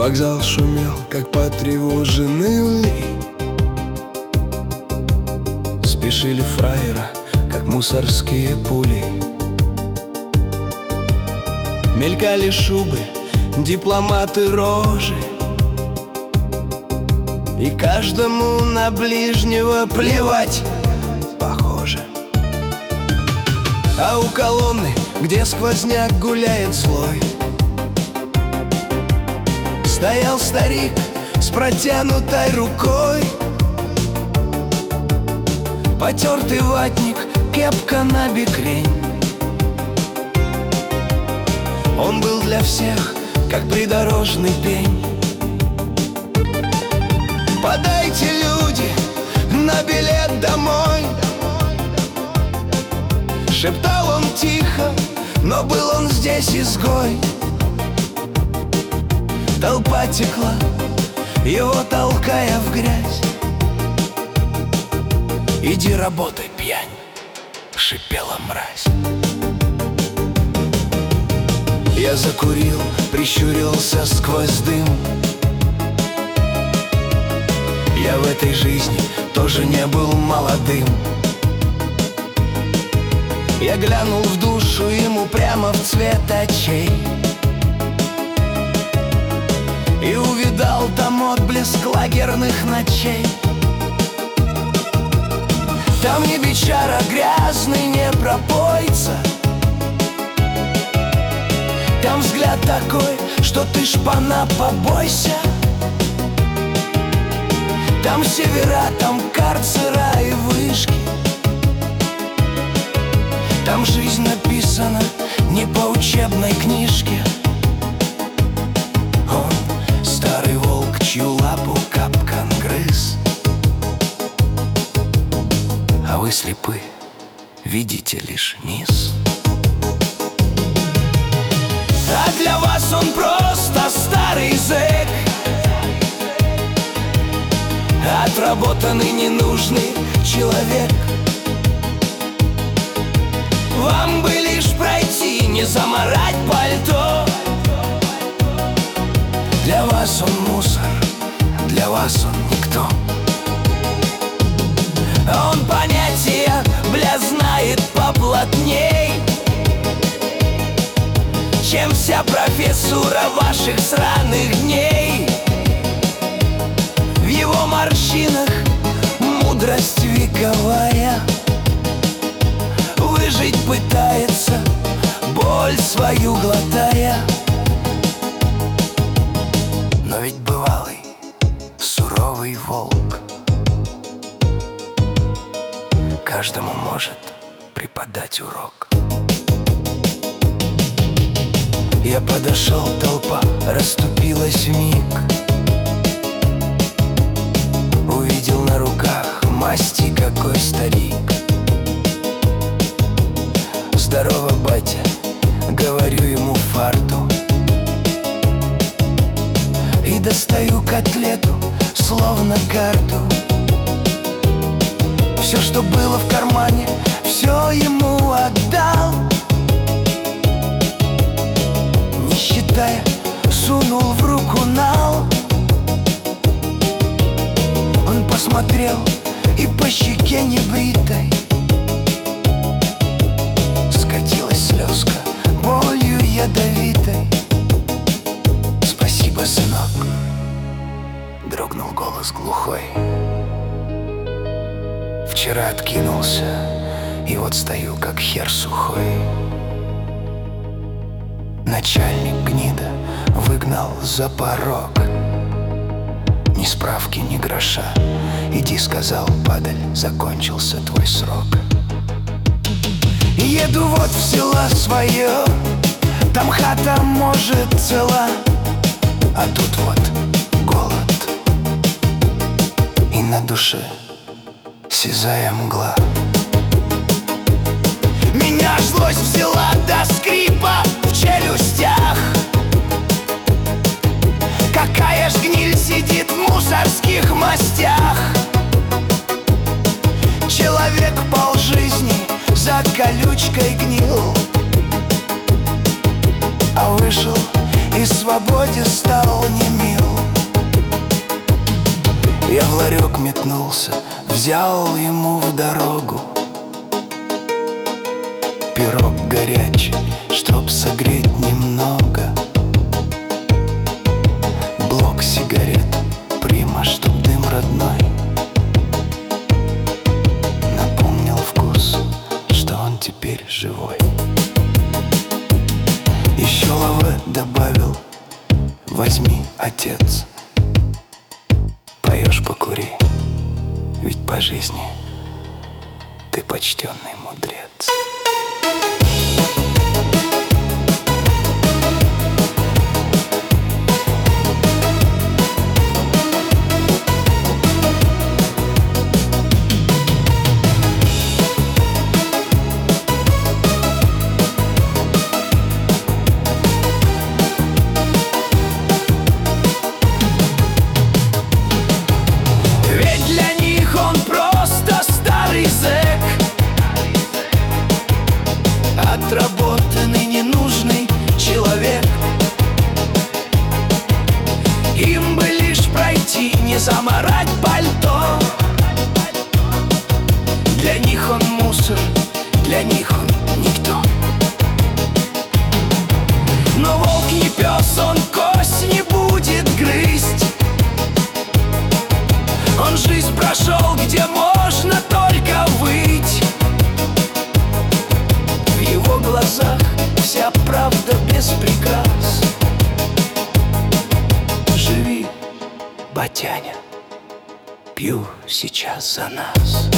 Вокзал шумел, как потревоженный улей. Спешили фраера, как мусорские пули. Мелькали шубы, дипломаты рожи, и каждому на ближнего плевать, похоже. А у колонны, где сквозняк гуляет злой, стоял старик с протянутой рукой. Потертый ватник, кепка на бекрень. Он был для всех, как придорожный пень. Подайте, люди, на билет домой, шептал он тихо, но был он здесь изгой. Толпа текла, его толкая в грязь. «Иди работай, пьянь!» — шипела мразь. Я закурил, прищурился сквозь дым. Я в этой жизни тоже не был молодым. Я глянул в душу ему прямо в цвет очей и увидал там отблеск лагерных ночей. Там не бичара грязный, не пропойца. Там взгляд такой, что ты шпана побойся. Там севера, там карцера и вышки. Там жизнь написана не по учебной книжке. Он старый волк, чью лапу капкан грыз. А вы слепы, видите лишь низ. А для вас он просто старый зэк, отработанный ненужный человек. Вам бы лишь пройти, не замарать пальто. Для вас он мусор, для вас он никто. Он понятия, бля, знает поплотней, чем вся профессура ваших сраных дней. В его морщинах мудрость вековая. Выжить пытается, боль свою глотая. Но ведь бывалый, суровый волк каждому может преподать урок. Я подошел, толпа расступилась вмиг. Увидел на руках масти какой старик. Здорово, батя, говорю ему фарту. И достаю котлету, словно карту. Все, что было в кармане, все ему отдал. Не считая, сунул в руку нал. Он посмотрел и по щеке небритой скатилась слезка болью ядовитой. Спасибо, сынок, дрогнул голос глухой. Вчера откинулся, и вот стою, как хер сухой. Начальник гнида выгнал за порог. Ни справки, ни гроша. Иди, сказал, падаль, закончился твой срок. Еду вот в село свое, там хата, может, цела, а тут вот голод, и на душе сизая мгла. Меня злость взяла до скрипа в челюстях. Какая ж гниль сидит в мусорских мастях. Человек полжизни за колючкой гнил, а вышел и свободе стал немил. Я в ларек метнулся, взял ему в дорогу пирог горячий, чтоб согреть немного, блок сигарет, прима, чтоб дым родной напомнил вкус, что он теперь живой. Еще лаве добавил: возьми, отец, поешь, покури, ведь по жизни ты почтенный мудрец. Отработанный, ненужный человек. Им бы лишь пройти, не замарать пальто. Для них он мусор, для них он никто. Но волк не пес, он кость не будет грызть. Он жизнь прошел, где можно только выть. В его глазах вся правда без прикрас. Живи, батяня, пью сейчас за нас.